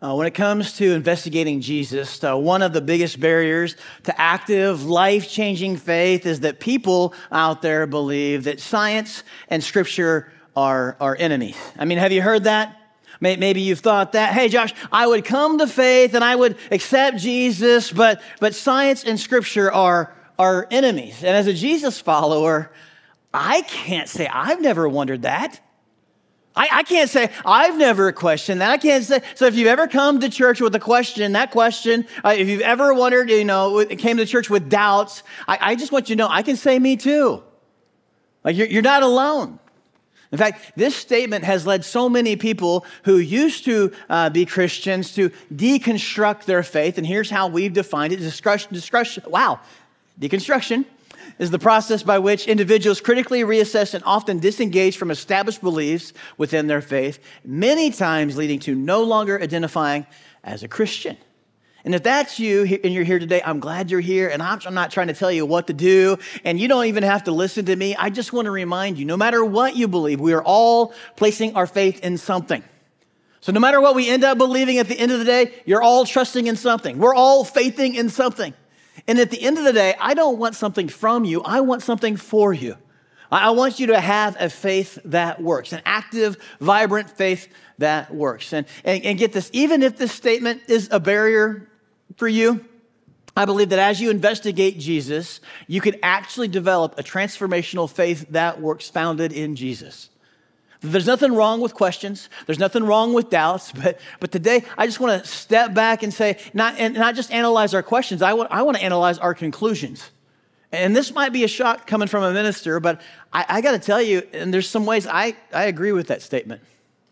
When it comes to investigating Jesus, one of the biggest barriers to active, life-changing faith is that people out there believe that science and Scripture are enemies. I mean, have you heard that? Maybe you've thought that, hey, Josh, I would come to faith and I would accept Jesus, but science and Scripture are enemies. And as a Jesus follower, I can't say I've never wondered that. I can't say I've never questioned that. I can't say, so if you've ever come to church with a question, if you've ever wondered, came to church with doubts, I just want you to know, I can say me too. Like you're not alone. In fact, this statement has led so many people who used to be Christians to deconstruct their faith. And here's how we've defined it. Deconstruction is the process by which individuals critically reassess and often disengage from established beliefs within their faith, many times leading to no longer identifying as a Christian. And if that's you and you're here today, I'm glad you're here, and I'm not trying to tell you what to do, and you don't even have to listen to me. I just want to remind you, no matter what you believe, we are all placing our faith in something. So no matter what we end up believing at the end of the day, you're all trusting in something. We're all faithing in something. And at the end of the day, I don't want something from you. I want something for you. I want you to have a faith that works, an active, vibrant faith that works. And get this, even if this statement is a barrier for you, I believe that as you investigate Jesus, you could actually develop a transformational faith that works founded in Jesus. There's nothing wrong with questions. There's nothing wrong with doubts. But today, I just want to step back and say, not just analyze our questions. I want to analyze our conclusions. And this might be a shock coming from a minister, but I got to tell you, and there's some ways I agree with that statement.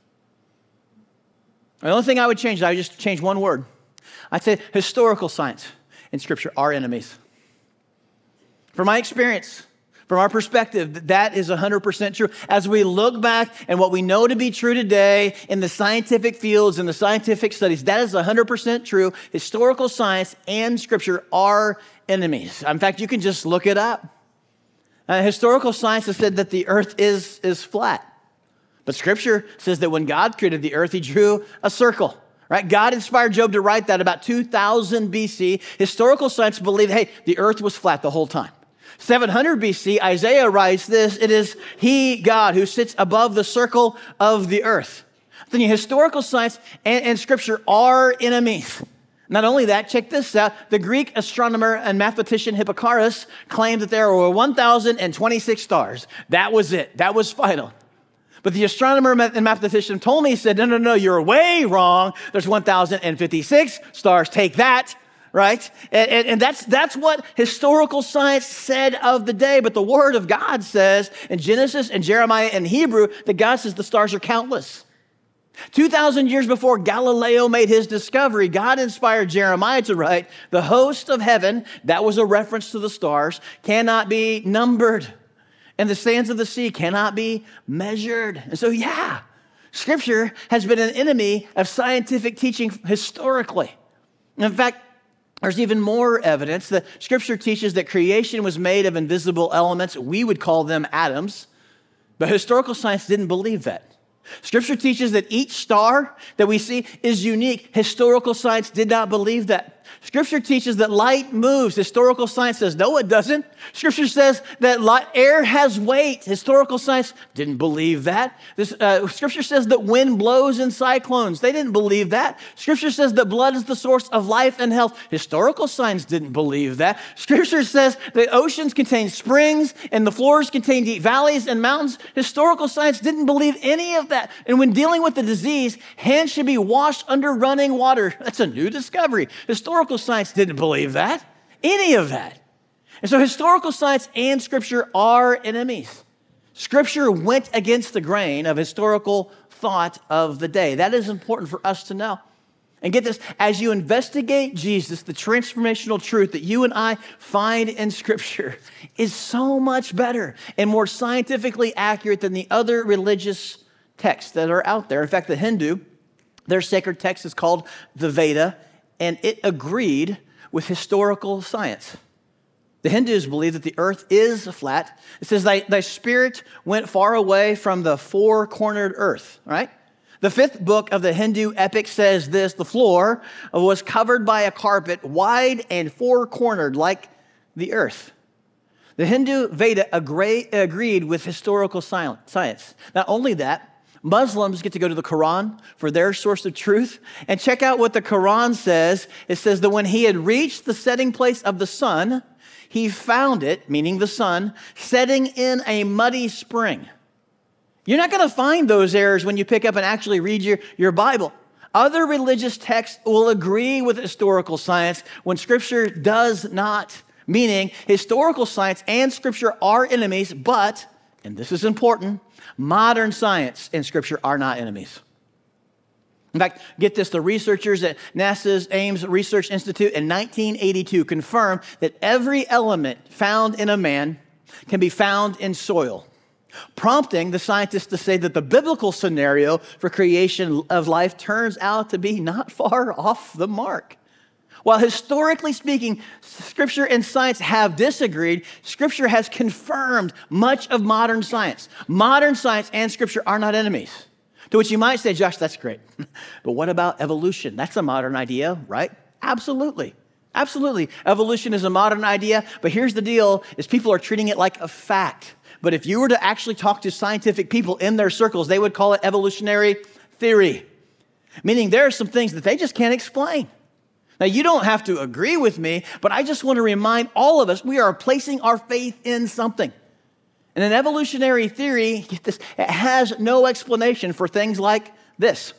The only thing I would change, I would just change one word. I'd say historical science and Scripture are enemies. From my experience, from our perspective, that is 100% true. As we look back and what we know to be true today in the scientific fields and the scientific studies, that is 100% true. Historical science and Scripture are enemies. In fact, you can just look it up. Historical science has said that the earth is flat. But Scripture says that when God created the earth, he drew a circle. Right? God inspired Job to write that about 2000 BC. Historical science believed, hey, the earth was flat the whole time. 700 BC, Isaiah writes this, it is he, God, who sits above the circle of the earth. Then historical science and Scripture are enemies. Not only that, check this out. The Greek astronomer and mathematician Hipparchus claimed that there were 1,026 stars. That was it. That was final. But the astronomer and mathematician told me, he said, no, you're way wrong. There's 1,056 stars. Take that. Right? And that's what historical science said of the day. But the Word of God says in Genesis and Jeremiah and Hebrew that God says the stars are countless. 2,000 years before Galileo made his discovery, God inspired Jeremiah to write, the host of heaven, that was a reference to the stars, cannot be numbered. And the sands of the sea cannot be measured. And so, Scripture has been an enemy of scientific teaching historically. In fact, there's even more evidence that Scripture teaches that creation was made of invisible elements. We would call them atoms, but historical science didn't believe that. Scripture teaches that each star that we see is unique. Historical science did not believe that. Scripture teaches that light moves. Historical science says, no, it doesn't. Scripture says that air has weight. Historical science didn't believe that. Scripture says that wind blows in cyclones. They didn't believe that. Scripture says that blood is the source of life and health. Historical science didn't believe that. Scripture says that oceans contain springs and the floors contain deep valleys and mountains. Historical science didn't believe any of that. And when dealing with the disease, hands should be washed under running water. That's a new discovery. Historical science didn't believe that, any of that. And so historical science and Scripture are enemies. Scripture went against the grain of historical thought of the day. That is important for us to know. And get this, as you investigate Jesus, the transformational truth that you and I find in Scripture is so much better and more scientifically accurate than the other religious texts that are out there. In fact, the Hindu, their sacred text is called the Veda, and it agreed with historical science. The Hindus believe that the earth is flat. It says, thy spirit went far away from the four-cornered earth, right? The fifth book of the Hindu epic says this: the floor was covered by a carpet wide and four-cornered like the earth. The Hindu Veda agreed with historical science. Not only that, Muslims get to go to the Quran for their source of truth. And check out what the Quran says. It says that when he had reached the setting place of the sun, he found it, meaning the sun, setting in a muddy spring. You're not going to find those errors when you pick up and actually read your Bible. Other religious texts will agree with historical science when Scripture does not. Meaning, historical science and Scripture are enemies, but, and this is important, modern science and Scripture are not enemies. In fact, get this, the researchers at NASA's Ames Research Institute in 1982 confirmed that every element found in a man can be found in soil, prompting the scientists to say that the biblical scenario for creation of life turns out to be not far off the mark. While historically speaking, Scripture and science have disagreed, Scripture has confirmed much of modern science. Modern science and Scripture are not enemies. To which you might say, Josh, that's great. But what about evolution? That's a modern idea, right? Absolutely. Absolutely. Evolution is a modern idea, but here's the deal, is people are treating it like a fact. But if you were to actually talk to scientific people in their circles, they would call it evolutionary theory. Meaning there are some things that they just can't explain. Now, you don't have to agree with me, but I just want to remind all of us, we are placing our faith in something. And an evolutionary theory, get this, it has no explanation for things like this.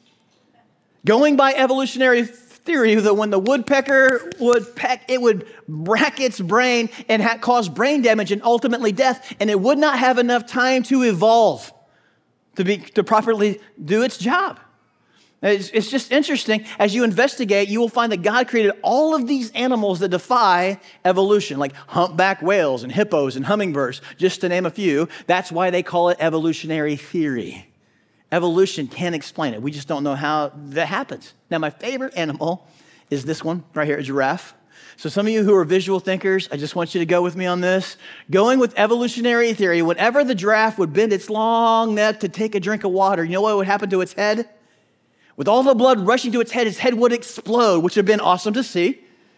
Going by evolutionary theory, that when the woodpecker would peck, it would rack its brain and cause brain damage and ultimately death, and it would not have enough time to evolve to properly do its job. It's just interesting. As you investigate, you will find that God created all of these animals that defy evolution, like humpback whales and hippos and hummingbirds, just to name a few. That's why they call it evolutionary theory. Evolution can't explain it. We just don't know how that happens. Now, my favorite animal is this one right here, a giraffe. So some of you who are visual thinkers, I just want you to go with me on this. Going with evolutionary theory, whenever the giraffe would bend its long neck to take a drink of water, you know what would happen to its head? With all the blood rushing to its head would explode, which would have been awesome to see.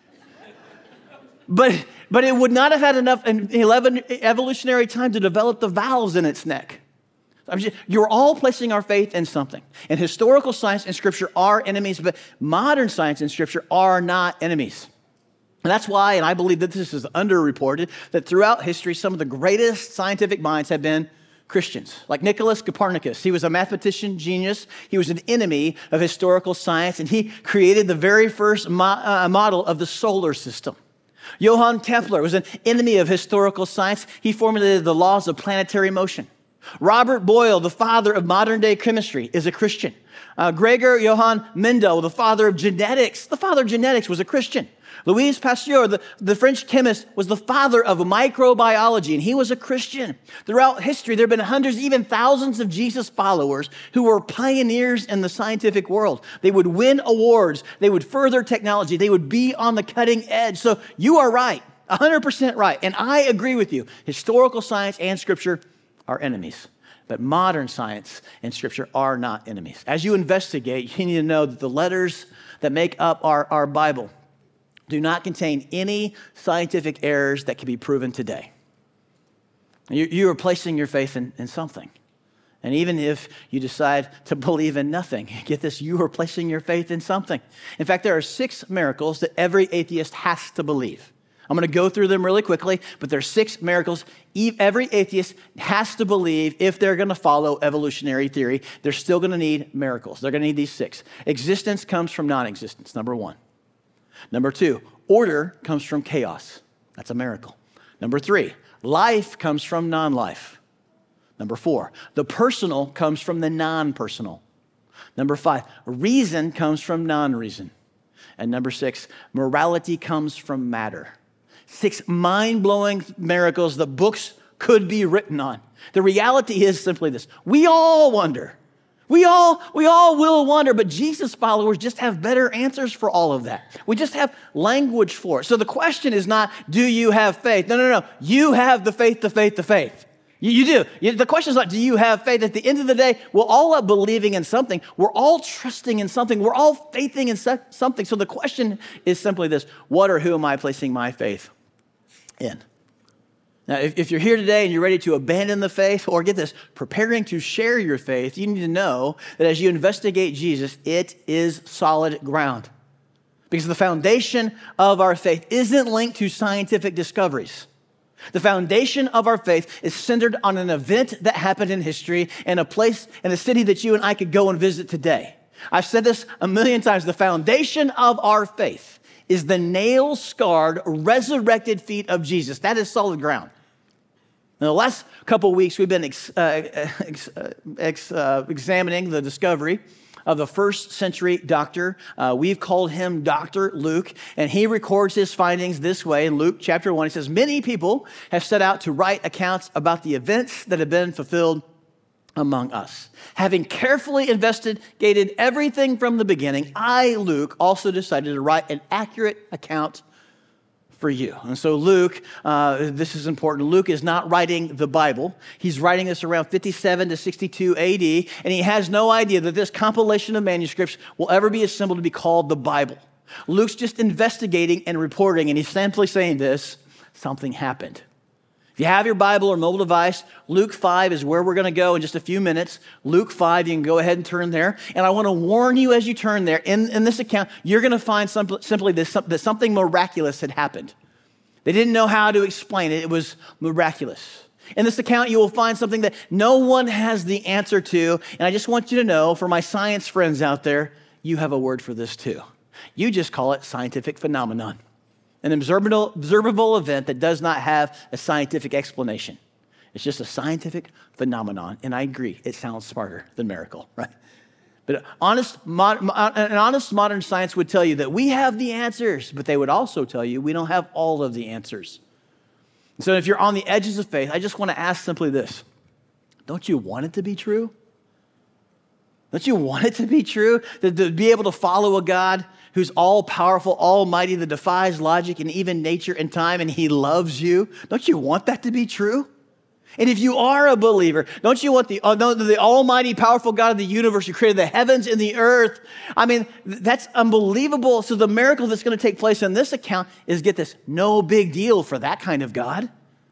But it would not have had enough evolutionary time to develop the valves in its neck. You're all placing our faith in something. And historical science and Scripture are enemies, but modern science and Scripture are not enemies. And that's why, and I believe that this is underreported, that throughout history, some of the greatest scientific minds have been Christians, like Nicholas Copernicus. He was a mathematician genius. He was an enemy of historical science, and he created the very first model of the solar system. Johann Kepler was an enemy of historical science. He formulated the laws of planetary motion. Robert Boyle, the father of modern-day chemistry, is a Christian. Gregor Johann Mendel, the father of genetics, was a Christian. Louis Pasteur, the French chemist, was the father of microbiology, and he was a Christian. Throughout history, there have been hundreds, even thousands of Jesus followers who were pioneers in the scientific world. They would win awards. They would further technology. They would be on the cutting edge. So you are right, 100% right, and I agree with you. Historical science and Scripture are enemies. But modern science and Scripture are not enemies. As you investigate, you need to know that the letters that make up our Bible do not contain any scientific errors that can be proven today. You are placing your faith in something. And even if you decide to believe in nothing, get this, you are placing your faith in something. In fact, there are 6 miracles that every atheist has to believe. I'm going to go through them really quickly, but there are 6 miracles every atheist has to believe if they're going to follow evolutionary theory. They're still going to need miracles. They're going to need these 6. Existence comes from non-existence, number 1. Number 2, order comes from chaos. That's a miracle. Number 3, life comes from non-life. Number 4, the personal comes from the non-personal. Number 5, reason comes from non-reason. And number 6, morality comes from matter. 6 mind-blowing miracles that books could be written on. The reality is simply this. We all wonder. We all will wonder, but Jesus followers just have better answers for all of that. We just have language for it. So the question is not, do you have faith? No. You have the faith, the faith, the faith. You do. The question is not, do you have faith? At the end of the day, we're all believing in something. We're all trusting in something. We're all faithing in something. So the question is simply this: what or who am I placing my faith in? Now, if you're here today and you're ready to abandon the faith, or get this, preparing to share your faith, you need to know that as you investigate Jesus, it is solid ground. Because the foundation of our faith isn't linked to scientific discoveries. The foundation of our faith is centered on an event that happened in history and a place and a city that you and I could go and visit today. I've said this a million times. The foundation of our faith is the nail-scarred, resurrected feet of Jesus. That is solid ground. In the last couple of weeks, we've been examining the discovery of the first century doctor. We've called him Dr. Luke, and he records his findings this way in Luke chapter 1. He says, many people have set out to write accounts about the events that have been fulfilled among us. Having carefully investigated everything from the beginning, I, Luke, also decided to write an accurate account for you. And so Luke, this is important. Luke is not writing the Bible. He's writing this around 57 to 62 AD, and he has no idea that this compilation of manuscripts will ever be assembled to be called the Bible. Luke's just investigating and reporting, and he's simply saying this: something happened. If you have your Bible or mobile device, Luke 5 is where we're going to go in just a few minutes. Luke 5, you can go ahead and turn there. And I want to warn you as you turn there, in this account, you're going to find simply this, that something miraculous had happened. They didn't know how to explain it. It was miraculous. In this account, you will find something that no one has the answer to. And I just want you to know, for my science friends out there, you have a word for this too. You just call it scientific phenomenon. An observable event that does not have a scientific explanation. It's just a scientific phenomenon. And I agree, it sounds smarter than miracle, right? But an honest modern science would tell you that we have the answers, but they would also tell you we don't have all of the answers. So if you're on the edges of faith, I just want to ask simply this: don't you want it to be true? Don't you want it to be true? To be able to follow a God who's all-powerful, almighty, that defies logic and even nature and time, and he loves you? Don't you want that to be true? And if you are a believer, don't you want the almighty, powerful God of the universe who created the heavens and the earth? I mean, that's unbelievable. So the miracle that's going to take place in this account is, get this, no big deal for that kind of God.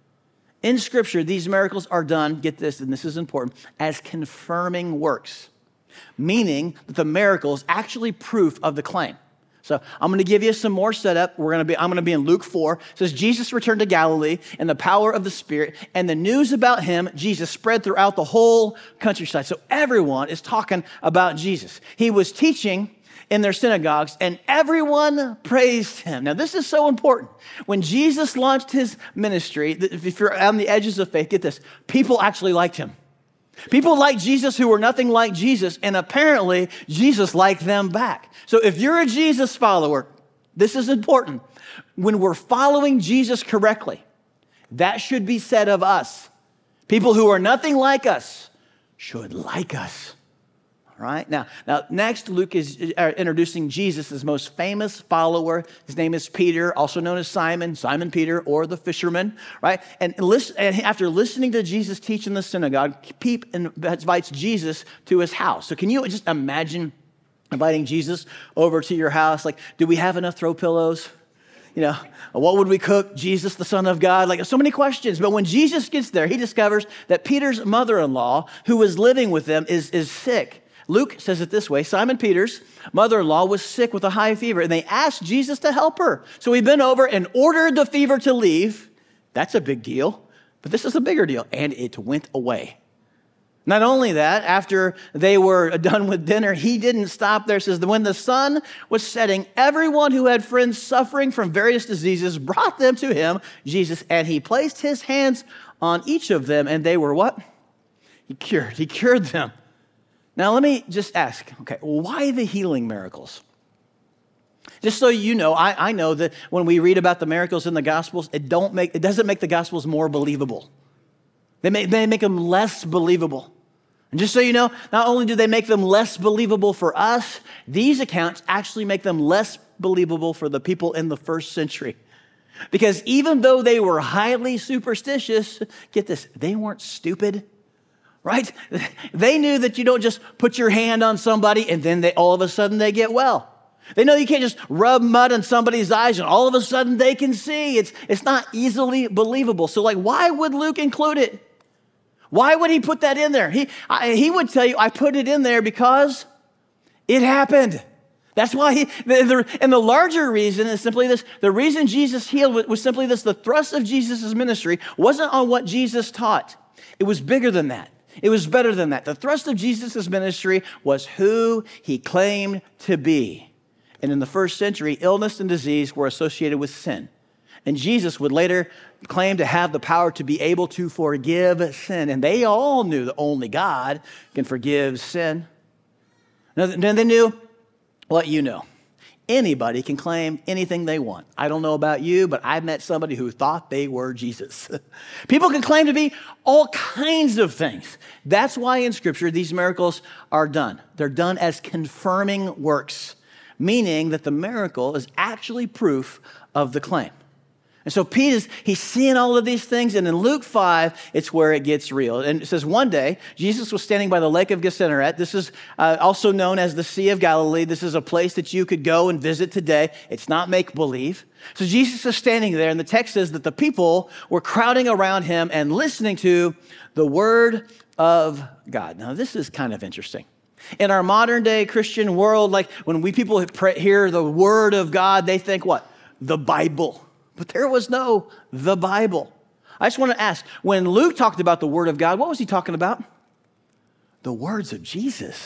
In Scripture, these miracles are done, get this, and this is important, as confirming works, meaning that the miracle is actually proof of the claim. So I'm going to give you some more setup. I'm going to be in Luke 4. It says, Jesus returned to Galilee in the power of the Spirit, and the news about him, Jesus, spread throughout the whole countryside. So everyone is talking about Jesus. He was teaching in their synagogues, and everyone praised him. Now, this is so important. When Jesus launched his ministry, if you're on the edges of faith, get this, people actually liked him. People liked Jesus who were nothing like Jesus, and apparently Jesus liked them back. So if you're a Jesus follower, this is important. When we're following Jesus correctly, that should be said of us. People who are nothing like us should like us. All right? Now next, Luke is introducing Jesus, his most famous follower. His name is Peter, also known as Simon Peter, or the fisherman, right? And after listening to Jesus teach in the synagogue, Pete invites Jesus to his house. So can you just imagine inviting Jesus over to your house? Like, do we have enough throw pillows? You know, what would we cook? Jesus, the Son of God? Like, so many questions. But when Jesus gets there, he discovers that Peter's mother-in-law, who was living with them, is sick. Luke says it this way: Simon Peter's mother-in-law was sick with a high fever, and they asked Jesus to help her. So he bent over and ordered the fever to leave. That's a big deal, but this is a bigger deal, and it went away. Not only that, after they were done with dinner, he didn't stop there. It says that when the sun was setting, everyone who had friends suffering from various diseases brought them to him, Jesus, and he placed his hands on each of them, and they were what? He cured them. Now, let me just ask, okay, why the healing miracles? Just so you know, I know that when we read about the miracles in the Gospels, it doesn't make the Gospels more believable. They make them less believable. And just so you know, not only do they make them less believable for us, these accounts actually make them less believable for the people in the first century. Because even though they were highly superstitious, get this, they weren't stupid, right? They knew that you don't just put your hand on somebody and then all of a sudden they get well. They know you can't just rub mud on somebody's eyes and all of a sudden they can see. It's not easily believable. So why would Luke include it? Why would he put that in there? He would tell you, I put it in there because it happened. That's why and the larger reason is simply this. The reason Jesus healed was simply this. The thrust of Jesus' ministry wasn't on what Jesus taught. It was bigger than that. It was better than that. The thrust of Jesus' ministry was who he claimed to be. And in the first century, illness and disease were associated with sin. And Jesus would later claim to have the power to be able to forgive sin. And they all knew that only God can forgive sin. Then they knew what you know. Anybody can claim anything they want. I don't know about you, but I've met somebody who thought they were Jesus. People can claim to be all kinds of things. That's why in Scripture these miracles are done. They're done as confirming works, meaning that the miracle is actually proof of the claim. And so he's seeing all of these things, and in Luke 5, it's where it gets real. And it says, one day, Jesus was standing by the lake of Gennesaret. This is also known as the Sea of Galilee. This is a place that you could go and visit today. It's not make-believe. So Jesus is standing there, and the text says that the people were crowding around him and listening to the word of God. Now, this is kind of interesting. In our modern-day Christian world, like when people hear the word of God, they think what? The Bible. But there was no the Bible. I just want to ask, when Luke talked about the word of God, what was he talking about? The words of Jesus.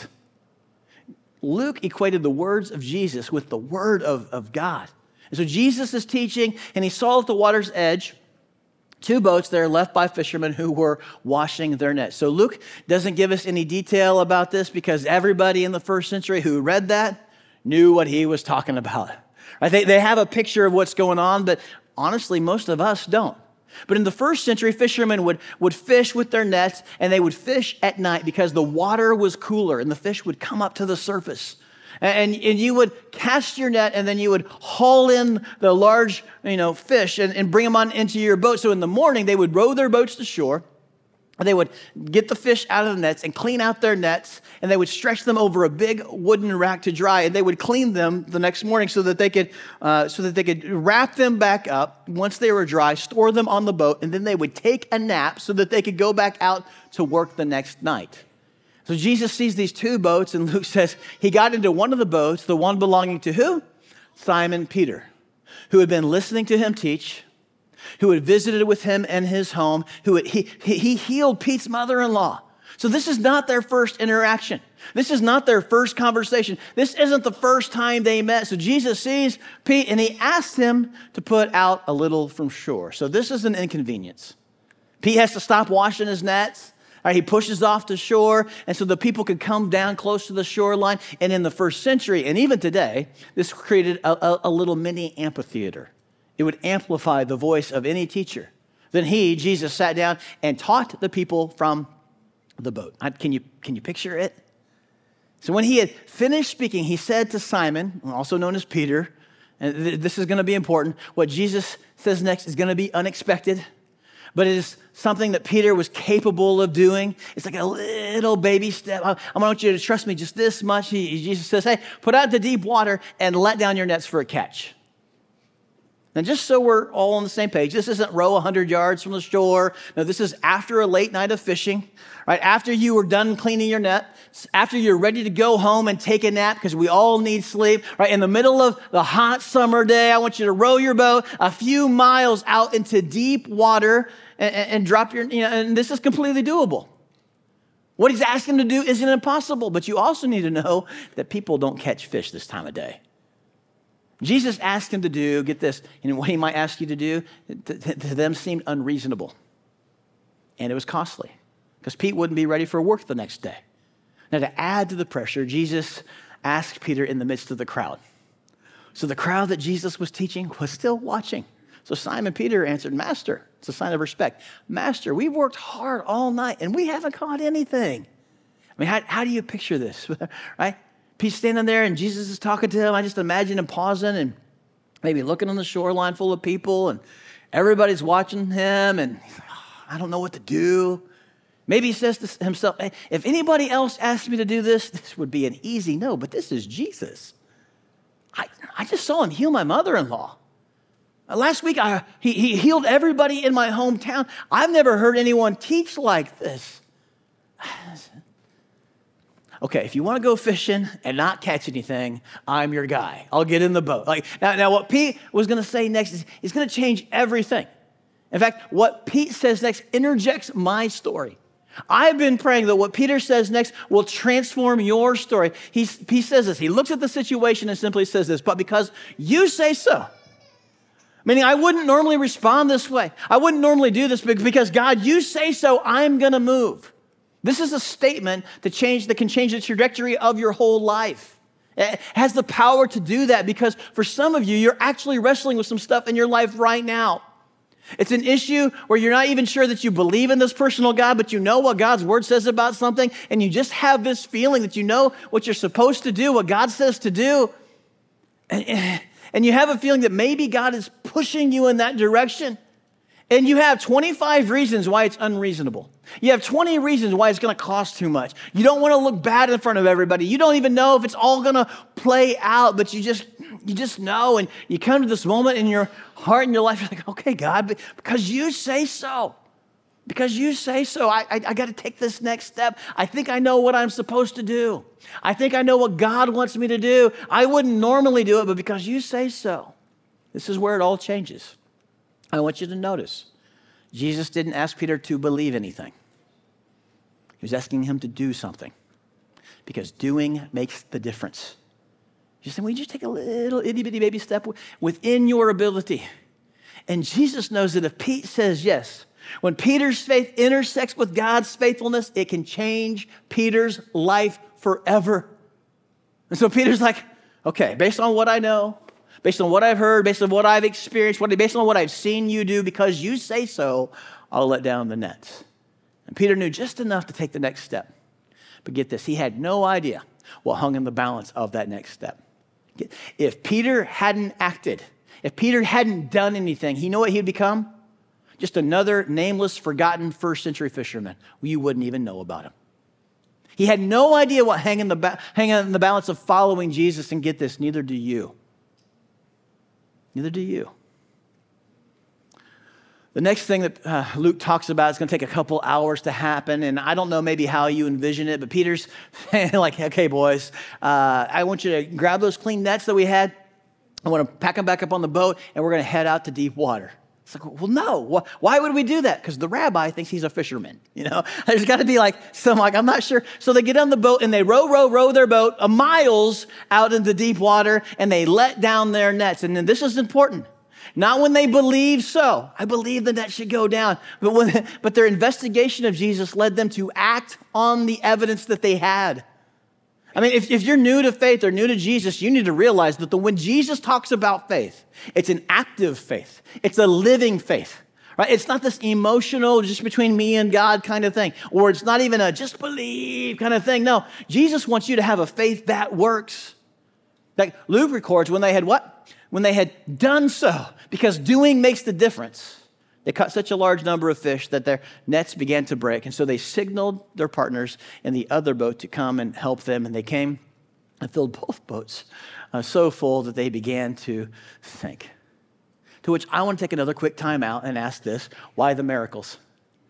Luke equated the words of Jesus with the word of God. And so Jesus is teaching, and he saw at the water's edge two boats there left by fishermen who were washing their nets. So Luke doesn't give us any detail about this because everybody in the first century who read that knew what he was talking about. Right? They have a picture of what's going on, but honestly, most of us don't. But in the first century, fishermen would fish with their nets, and they would fish at night because the water was cooler, and the fish would come up to the surface. And you would cast your net, and then you would haul in the large fish and bring them on into your boat. So in the morning, they would row their boats to shore. They would get the fish out of the nets and clean out their nets, and they would stretch them over a big wooden rack to dry, and they would clean them the next morning so that they could wrap them back up once they were dry, store them on the boat, and then they would take a nap so that they could go back out to work the next night. So Jesus sees these two boats, and Luke says he got into one of the boats, the one belonging to who? Simon Peter, who had been listening to him teach, who had visited with him in his home, he healed Pete's mother-in-law. So this is not their first interaction. This is not their first conversation. This isn't the first time they met. So Jesus sees Pete, and he asks him to put out a little from shore. So this is an inconvenience. Pete has to stop washing his nets. Right, he pushes off to shore, and so the people could come down close to the shoreline. And in the first century, and even today, this created a little mini amphitheater. It would amplify the voice of any teacher. Then Jesus, sat down and taught the people from the boat. Can you picture it? So when he had finished speaking, he said to Simon, also known as Peter, and this is going to be important, what Jesus says next is going to be unexpected, but it is something that Peter was capable of doing. It's like a little baby step. I want you to trust me just this much. Jesus says, hey, put out the deep water and let down your nets for a catch. And just so we're all on the same page, this isn't row 100 yards from the shore. No, this is after a late night of fishing, right? After you were done cleaning your net, after you're ready to go home and take a nap because we all need sleep, right? In the middle of the hot summer day, I want you to row your boat a few miles out into deep water and drop your, and this is completely doable. What he's asking to do isn't impossible, but you also need to know that people don't catch fish this time of day. Jesus asked him to do, get this, what he might ask you to do, to them seemed unreasonable. And it was costly because Pete wouldn't be ready for work the next day. Now, to add to the pressure, Jesus asked Peter in the midst of the crowd. So the crowd that Jesus was teaching was still watching. So Simon Peter answered, Master, it's a sign of respect. Master, we've worked hard all night and we haven't caught anything. I mean, how do you picture this, right? Pete's standing there and Jesus is talking to him. I just imagine him pausing and maybe looking on the shoreline full of people and everybody's watching him and he's like, oh, I don't know what to do. Maybe he says to himself, hey, if anybody else asked me to do this, this would be an easy no, but this is Jesus. I just saw him heal my mother-in-law. Last week, he healed everybody in my hometown. I've never heard anyone teach like this. Okay, if you want to go fishing and not catch anything, I'm your guy. I'll get in the boat. Now what Pete was going to say next is he's going to change everything. In fact, what Pete says next interjects my story. I've been praying that what Peter says next will transform your story. He says this. He looks at the situation and simply says this, but because you say so. Meaning I wouldn't normally respond this way. I wouldn't normally do this, but because God, you say so, I'm going to move. This is a statement that can change the trajectory of your whole life. It has the power to do that because for some of you, you're actually wrestling with some stuff in your life right now. It's an issue where you're not even sure that you believe in this personal God, but you know what God's word says about something, and you just have this feeling that you know what you're supposed to do, what God says to do, and you have a feeling that maybe God is pushing you in that direction, and you have 25 reasons why it's unreasonable. You have 20 reasons why it's going to cost too much. You don't want to look bad in front of everybody. You don't even know if it's all going to play out, but you just know, and you come to this moment in your heart and your life, you're like, okay, God, because you say so. Because you say so, I got to take this next step. I think I know what I'm supposed to do. I think I know what God wants me to do. I wouldn't normally do it, but because you say so, this is where it all changes. I want you to notice, Jesus didn't ask Peter to believe anything. He was asking him to do something because doing makes the difference. You say, well, you just take a little itty-bitty baby step within your ability. And Jesus knows that if Pete says yes, when Peter's faith intersects with God's faithfulness, it can change Peter's life forever. And so Peter's like, okay, based on what I know, based on what I've heard, based on what I've experienced, based on what I've seen you do, because you say so, I'll let down the nets. And Peter knew just enough to take the next step. But get this, he had no idea what hung in the balance of that next step. If Peter hadn't acted, if Peter hadn't done anything, you know what he'd become? Just another nameless, forgotten first century fisherman. You wouldn't even know about him. He had no idea what hung in the balance of following Jesus, and get this, neither do you. Neither do you. The next thing that Luke talks about is going to take a couple hours to happen, and I don't know maybe how you envision it, but Peter's like, okay, boys, I want you to grab those clean nets that we had. I want to pack them back up on the boat, and we're going to head out to deep water. It's like, well, no. Why would we do that? Because the rabbi thinks he's a fisherman. You know, there's got to be I'm not sure. So they get on the boat and they row their boat miles out into deep water, and they let down their nets. And then this is important. Not when they believe so. I believe the net should go down. But their investigation of Jesus led them to act on the evidence that they had. I mean, if you're new to faith or new to Jesus, you need to realize that when Jesus talks about faith, it's an active faith. It's a living faith, right? It's not this emotional, just between me and God kind of thing, or it's not even a just believe kind of thing. No, Jesus wants you to have a faith that works. Like Luke records when they had what? When they had done so, because doing makes the difference. They caught such a large number of fish that their nets began to break. And so they signaled their partners in the other boat to come and help them. And they came and filled both boats so full that they began to sink. To which I want to take another quick time out and ask this: why the miracles?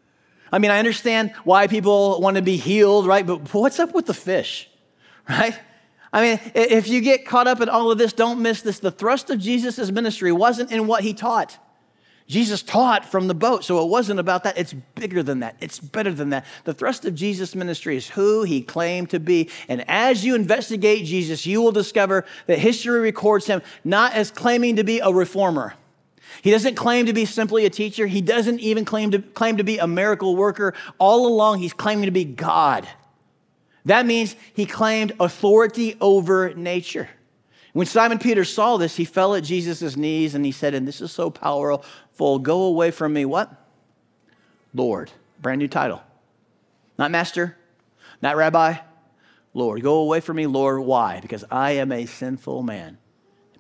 I mean, I understand why people want to be healed, right? But what's up with the fish, right? I mean, if you get caught up in all of this, don't miss this. The thrust of Jesus' ministry wasn't in what he taught. Jesus taught from the boat, so it wasn't about that. It's bigger than that. It's better than that. The thrust of Jesus' ministry is who he claimed to be. And as you investigate Jesus, you will discover that history records him not as claiming to be a reformer. He doesn't claim to be simply a teacher. He doesn't even claim to be a miracle worker. All along, he's claiming to be God. That means he claimed authority over nature. When Simon Peter saw this, he fell at Jesus' knees and he said, and this is so powerful, go away from me, what? Lord. Brand new title. Not master, not rabbi, Lord. Go away from me, Lord. Why? Because I am a sinful man.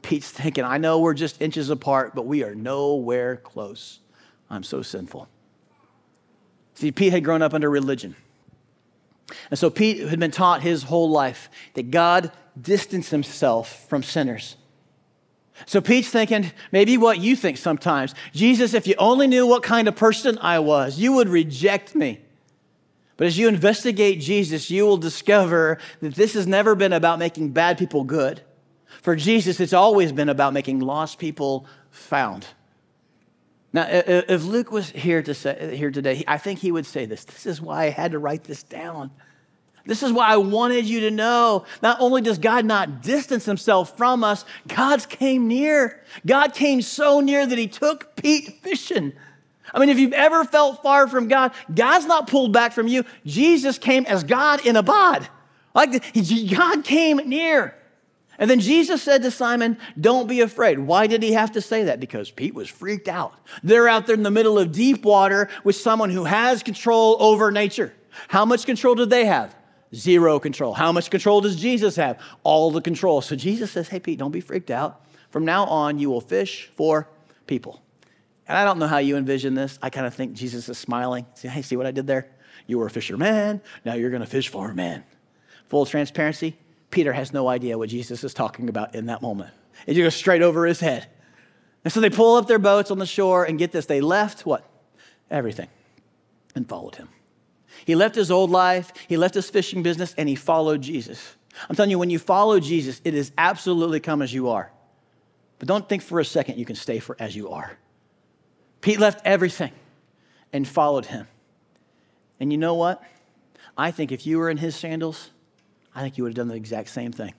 Pete's thinking, I know we're just inches apart, but we are nowhere close. I'm so sinful. See, Pete had grown up under religion. And so Pete had been taught his whole life that God distanced himself from sinners. So Pete's thinking, maybe what you think sometimes, Jesus, if you only knew what kind of person I was, you would reject me. But as you investigate Jesus, you will discover that this has never been about making bad people good. For Jesus, it's always been about making lost people found. Now, if Luke was here today, I think he would say this. This is why I had to write this down. This is why I wanted you to know. Not only does God not distance himself from us, God came near. God came so near that he took Pete fishing. I mean, if you've ever felt far from God, God's not pulled back from you. Jesus came as God in a bod. God came near. And then Jesus said to Simon, don't be afraid. Why did he have to say that? Because Pete was freaked out. They're out there in the middle of deep water with someone who has control over nature. How much control did they have? Zero control. How much control does Jesus have? All the control. So Jesus says, hey, Pete, don't be freaked out. From now on, you will fish for people. And I don't know how you envision this. I kind of think Jesus is smiling. Hey, see what I did there? You were a fisherman. Now you're going to fish for men. Full transparency. Peter has no idea what Jesus is talking about in that moment. It just goes straight over his head. And so they pull up their boats on the shore and get this. They left what? Everything and followed him. He left his old life. He left his fishing business and he followed Jesus. I'm telling you, when you follow Jesus, it is absolutely come as you are. But don't think for a second you can stay for as you are. Pete left everything and followed him. And you know what? I think if you were in his sandals, I think you would have done the exact same thing.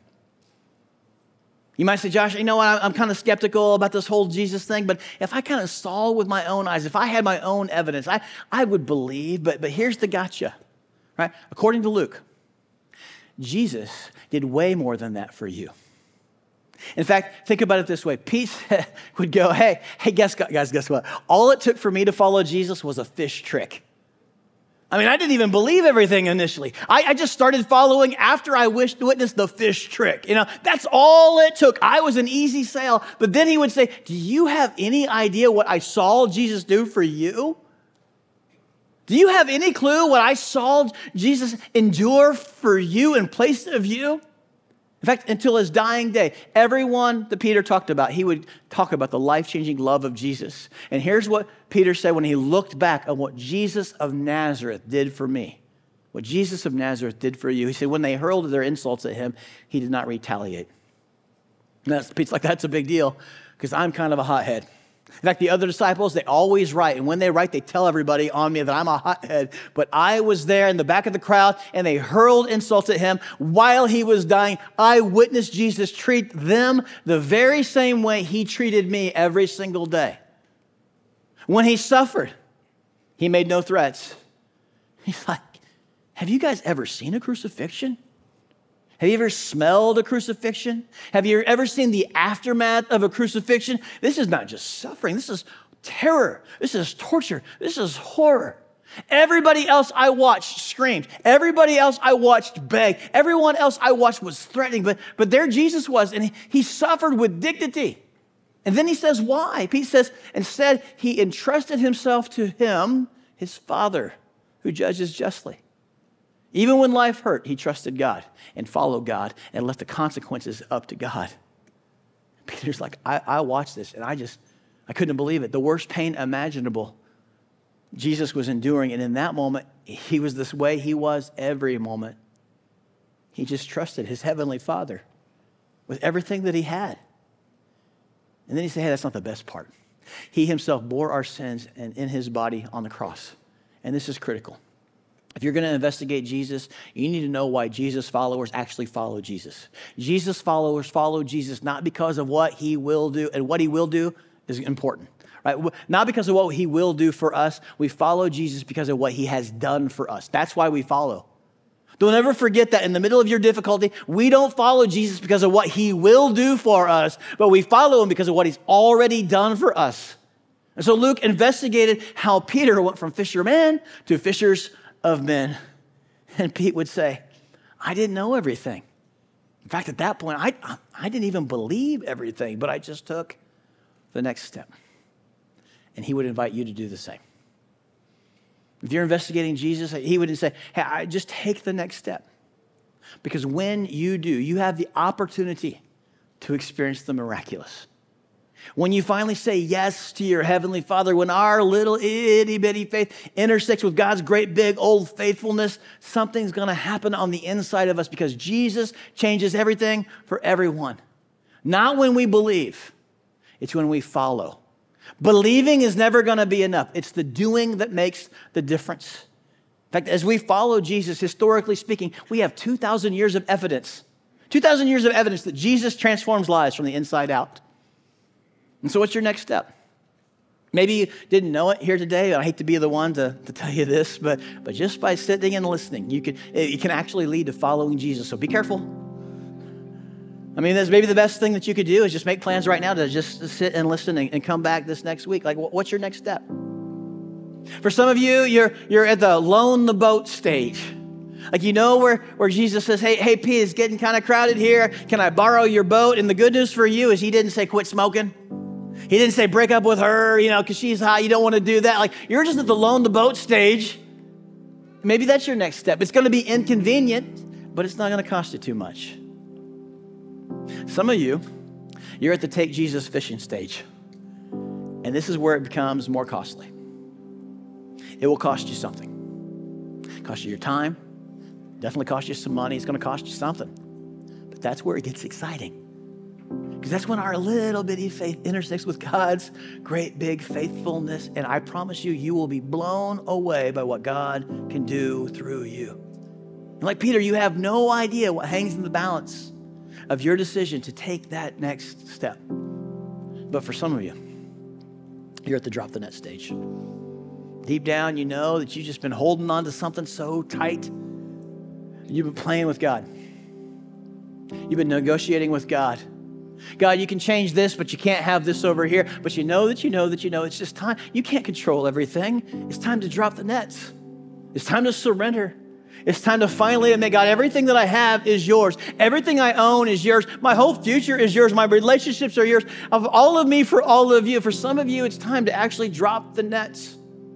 You might say, Josh, you know what? I'm kind of skeptical about this whole Jesus thing, but if I kind of saw with my own eyes, if I had my own evidence, I would believe, but here's the gotcha, right? According to Luke, Jesus did way more than that for you. In fact, think about it this way. Pete would go, hey, guys, guess what? All it took for me to follow Jesus was a fish trick. I mean, I didn't even believe everything initially. I just started following after I witnessed the fish trick. You know, that's all it took. I was an easy sail. But then he would say, do you have any idea what I saw Jesus do for you? Do you have any clue what I saw Jesus endure for you in place of you? In fact, until his dying day, everyone that Peter talked about, he would talk about the life-changing love of Jesus. And here's what Peter said when he looked back on what Jesus of Nazareth did for me. What Jesus of Nazareth did for you. He said when they hurled their insults at him, he did not retaliate. And Pete's like, that's a big deal because I'm kind of a hothead. In fact, the other disciples, they always write. And when they write, they tell everybody on me that I'm a hothead. But I was there in the back of the crowd, and they hurled insults at him while he was dying. I witnessed Jesus treat them the very same way he treated me every single day. When he suffered, he made no threats. He's like, have you guys ever seen a crucifixion? Have you ever smelled a crucifixion? Have you ever seen the aftermath of a crucifixion? This is not just suffering. This is terror. This is torture. This is horror. Everybody else I watched screamed. Everybody else I watched begged. Everyone else I watched was threatening. But there Jesus was, and he suffered with dignity. And then he says, why? Pete says, instead, he entrusted himself to him, his Father, who judges justly. Even when life hurt, he trusted God and followed God and left the consequences up to God. Peter's like, I watched this and I couldn't believe it. The worst pain imaginable Jesus was enduring. And in that moment, he was this way he was every moment. He just trusted his heavenly Father with everything that he had. And then he said, hey, that's not the best part. He himself bore our sins and in his body on the cross. And this is critical. If you're going to investigate Jesus, you need to know why Jesus followers actually follow Jesus. Jesus followers follow Jesus not because of what he will do, and what he will do is important, right? Not because of what he will do for us. We follow Jesus because of what he has done for us. That's why we follow. Don't ever forget that in the middle of your difficulty, we don't follow Jesus because of what he will do for us, but we follow him because of what he's already done for us. And so Luke investigated how Peter went from fisherman to fishers of men. And Pete would say, I didn't know everything. In fact, at that point, I didn't even believe everything, but I just took the next step. And he would invite you to do the same. If you're investigating Jesus, he would say, hey, just take the next step. Because when you do, you have the opportunity to experience the miraculous. When you finally say yes to your Heavenly Father, when our little itty bitty faith intersects with God's great big old faithfulness, something's going to happen on the inside of us because Jesus changes everything for everyone. Not when we believe, it's when we follow. Believing is never going to be enough. It's the doing that makes the difference. In fact, as we follow Jesus, historically speaking, we have 2,000 years of evidence. 2,000 years of evidence that Jesus transforms lives from the inside out. And so what's your next step? Maybe you didn't know it here today. I hate to be the one to tell you this, but just by sitting and listening, it can actually lead to following Jesus. So be careful. I mean, that's maybe the best thing that you could do is just make plans right now to just sit and listen and come back this next week. Like, what's your next step? For some of you, you're at the loan the boat stage. Like, you know where Jesus says, hey, Pete, it's getting kind of crowded here. Can I borrow your boat? And the good news for you is he didn't say quit smoking. He didn't say break up with her, because she's hot. You don't want to do that. Like, you're just at the loan the boat stage. Maybe that's your next step. It's going to be inconvenient, but it's not going to cost you too much. Some of you, you're at the take Jesus fishing stage. And this is where it becomes more costly. It will cost you something. Cost you your time. Definitely cost you some money. It's going to cost you something. But that's where it gets exciting. Because that's when our little bitty faith intersects with God's great big faithfulness. And I promise you, you will be blown away by what God can do through you. And like Peter, you have no idea what hangs in the balance of your decision to take that next step. But for some of you, you're at the drop the net stage. Deep down, you know that you've just been holding on to something so tight. And you've been playing with God. You've been negotiating with God. God, you can change this, but you can't have this over here. But you know it's just time. You can't control everything. It's time to drop the nets. It's time to surrender. It's time to finally admit, God, everything that I have is yours. Everything I own is yours. My whole future is yours. My relationships are yours. Of all of me for all of you. For some of you, it's time to actually drop the nets.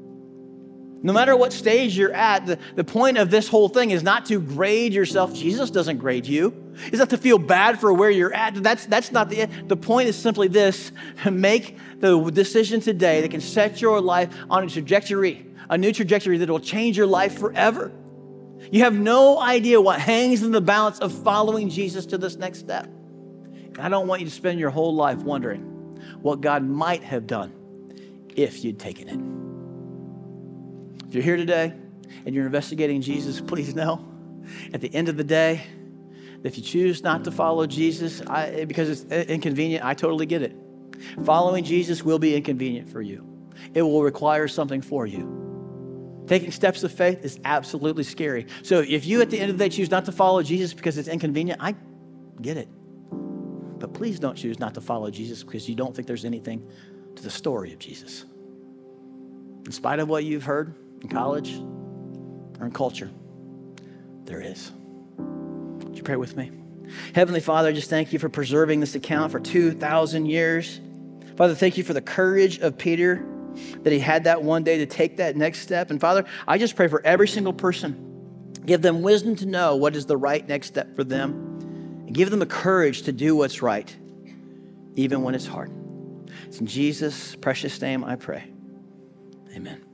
No matter what stage you're at, the point of this whole thing is not to grade yourself. Jesus doesn't grade you. It's not to feel bad for where you're at. That's not the end. The point is simply this: make the decision today that can set your life on a new trajectory that will change your life forever. You have no idea what hangs in the balance of following Jesus to this next step. And I don't want you to spend your whole life wondering what God might have done if you'd taken it. If you're here today and you're investigating Jesus, please know at the end of the day, if you choose not to follow Jesus because it's inconvenient, I totally get it. Following Jesus will be inconvenient for you. It will require something for you. Taking steps of faith is absolutely scary. So if you at the end of the day choose not to follow Jesus because it's inconvenient, I get it. But please don't choose not to follow Jesus because you don't think there's anything to the story of Jesus. In spite of what you've heard in college or in culture, there is. Would you pray with me? Heavenly Father, I just thank you for preserving this account for 2,000 years. Father, thank you for the courage of Peter, that he had that one day to take that next step. And Father, I just pray for every single person. Give them wisdom to know what is the right next step for them. And give them the courage to do what's right, even when it's hard. It's in Jesus' precious name I pray. Amen.